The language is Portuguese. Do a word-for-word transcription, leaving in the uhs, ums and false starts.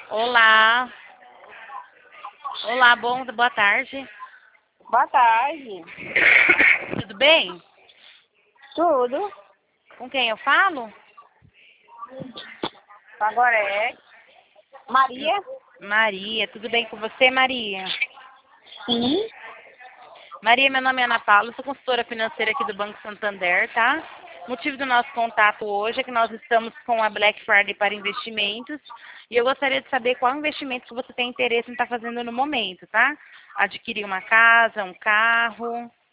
Olá. Olá, bom, boa tarde. Boa tarde. Tudo bem? Tudo. Com quem eu falo? Agora é. Maria? Maria. Tudo bem com você, Maria? Sim. Maria, meu nome é Ana Paula, sou consultora financeira aqui do Banco Santander, tá? O motivo do nosso contato hoje é que nós estamos com a Black Friday para investimentos e eu gostaria de saber qual investimento que você tem interesse em estar fazendo no momento, tá? Adquirir uma casa, um carro.